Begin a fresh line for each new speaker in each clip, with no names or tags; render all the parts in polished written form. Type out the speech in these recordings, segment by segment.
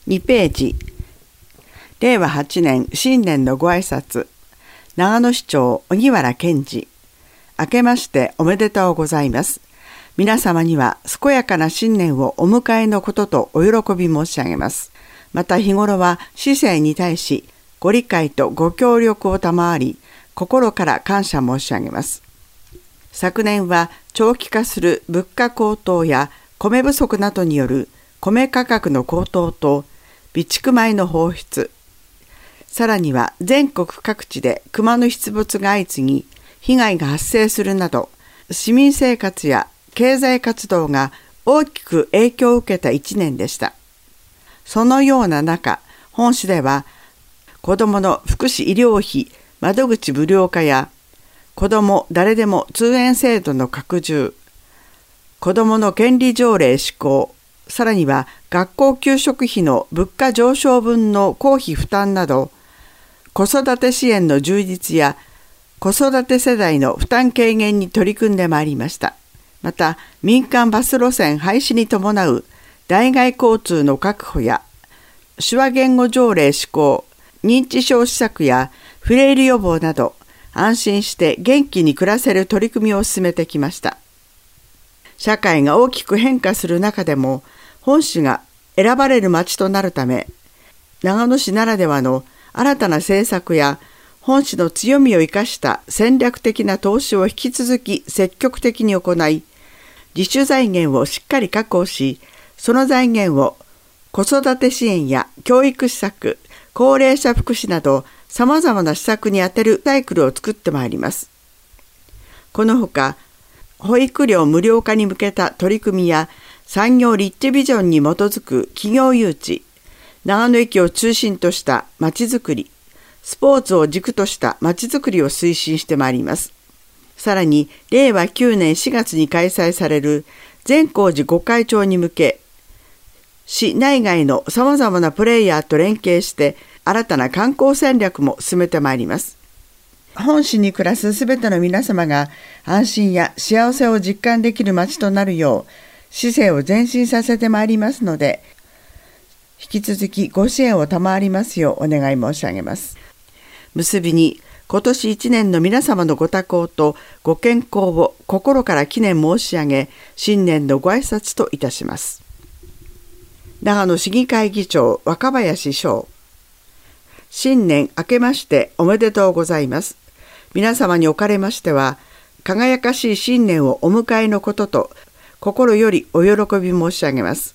2ページ。令和8年新年のご挨拶。長野市長荻原健二。明けましておめでとうございます。皆様には健やかな新年をお迎えのこととお喜び申し上げます。また日頃は市政に対しご理解とご協力を賜り、心から感謝申し上げます。昨年は長期化する物価高騰や米不足などによる米価格の高騰と備蓄米の放出、さらには全国各地で熊の出没が相次ぎ、被害が発生するなど、市民生活や経済活動が大きく影響を受けた1年でした。そのような中、本市では、子どもの福祉医療費窓口無料化や、子ども誰でも通園制度の拡充、子どもの権利条例施行、さらには学校給食費の物価上昇分の公費負担など、子育て支援の充実や子育て世代の負担軽減に取り組んでまいりました。また、民間バス路線廃止に伴う代替交通の確保や、手話言語条例施行、認知症施策やフレイル予防など、安心して元気に暮らせる取り組みを進めてきました。社会が大きく変化する中でも、本市が選ばれる町となるため、長野市ならではの新たな政策や本市の強みを生かした戦略的な投資を引き続き積極的に行い、自主財源をしっかり確保し、その財源を子育て支援や教育施策、高齢者福祉など様々な施策に充てるサイクルを作ってまいります。このほか、保育料無料化に向けた取り組みや産業立地ビジョンに基づく企業誘致、長野駅を中心としたまちづくり、スポーツを軸としたまちづくりを推進してまいります。さらに、令和9年4月に開催される善光寺御開帳に向け、市内外の様々なプレイヤーと連携して新たな観光戦略も進めてまいります。本市に暮らすすべての皆様が安心や幸せを実感できる街となるよう、市政を前進させてまいりますので、引き続きご支援を賜りますようお願い申し上げます。結びに、今年1年の皆様のご多幸とご健康を心から祈念申し上げ、新年のご挨拶といたします。長野市議会議長若林翔。新年明けましておめでとうございます。皆様におかれましては、輝かしい新年をお迎えのことと、心よりお喜び申し上げます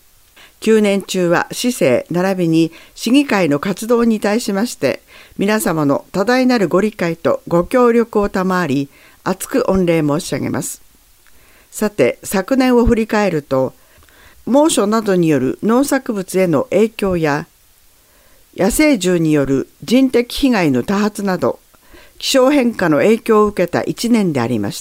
。9年中は市政並びに市議会の活動に対しまして、皆様の多大なるご理解とご協力を賜り、厚く御礼申し上げます。さて、昨年を振り返ると、猛暑などによる農作物への影響や、野生獣による人的被害の多発など、気象変化の影響を受けた1年でありました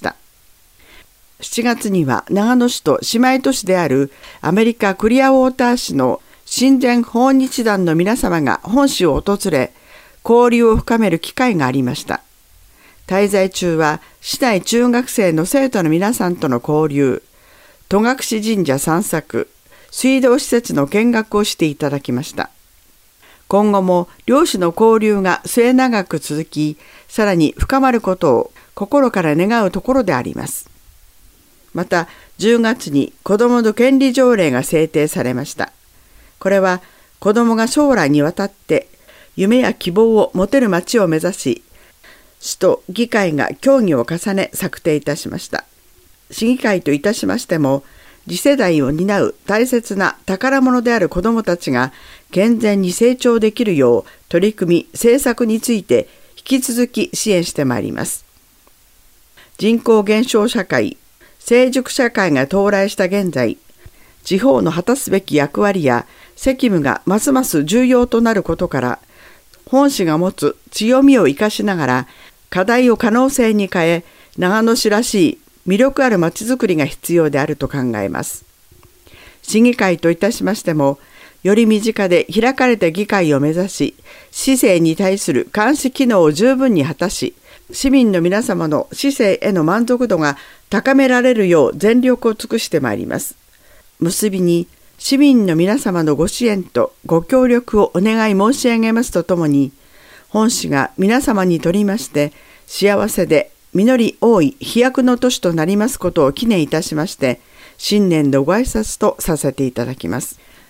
。7月には長野市と姉妹都市であるアメリカクリアウォーター市の親善訪日団の皆様が本市を訪れ、交流を深める機会がありました。滞在中は市内中学生の生徒の皆さんとの交流、戸隠神社散策、水道施設の見学をしていただきました。今後も両市の交流が末永く続き、さらに深まることを心から願うところであります。また、10月に子どもの権利条例が制定されました。これは、子どもが将来にわたって夢や希望を持てる街を目指し、市と議会が協議を重ね策定いたしました。市議会といたしましても、次世代を担う大切な宝物である子どもたちが健全に成長できるよう取り組み、政策について引き続き支援してまいります。人口減少社会、成熟社会が到来した現在、地方の果たすべき役割や責務がますます重要となることから、本市が持つ強みを生かしながら、課題を可能性に変え、長野市らしい魅力あるまちづくりが必要であると考えます。市議会といたしましても、より身近で開かれた議会を目指し、市政に対する監視機能を十分に果たし、市民の皆様の市政への満足度が高められるよう全力を尽くしてまいります。結びに、 市民の皆様のご支援とご協力をお願い申し上げますとともに、本市が皆様にとりまして幸せで実り多い飛躍の年となりますことを記念いたしまして、新年のご挨拶とさせていただきます。